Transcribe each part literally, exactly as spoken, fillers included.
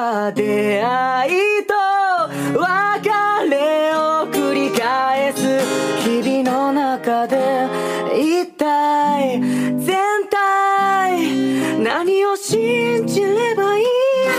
ば出会いと別れを繰り返す日々の中で一体全体何を信じればいい。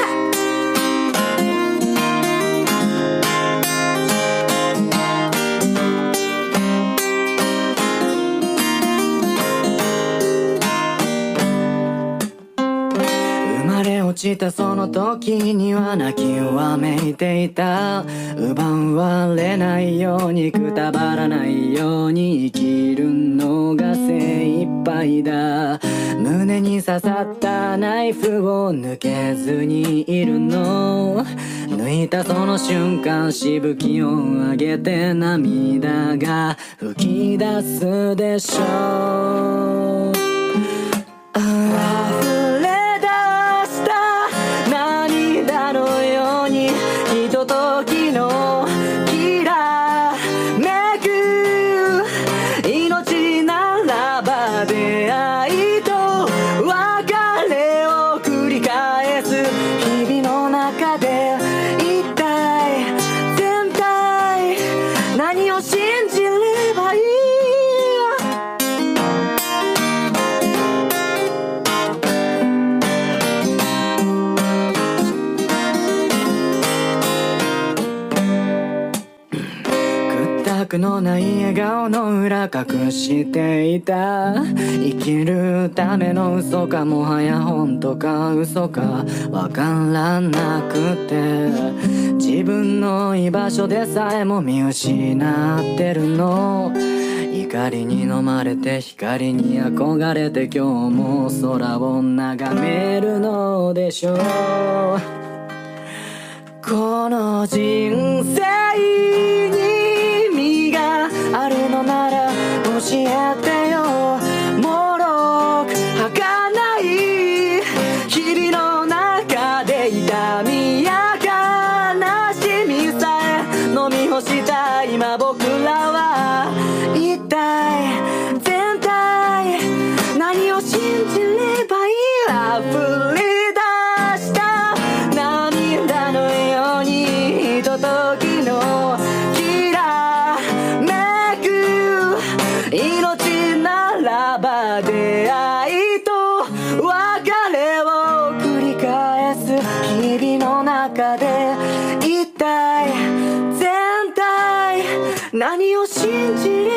落ちたその時には泣きわめいていた。奪われないようにくたばらないように生きるのが精一杯だ。胸に刺さったナイフを抜けずにいるの。抜いたその瞬間しぶきを上げて涙が吹き出すでしょう。のない笑顔の裏隠していた。生きるための嘘かもはや本当か嘘かわからなくて、自分の居場所でさえも見失ってるの。怒りに飲まれて光に憧れて今日も空を眺めるのでしょう。この人生あるのなら教えてよ。もろく儚い日々の中で痛みや悲しみさえ飲み干した今僕らは一体全体何を信じればいい。溢れ出した涙のようにひとときの命ならば出会いと別れを繰り返す日々の中で一体全体何を信じれ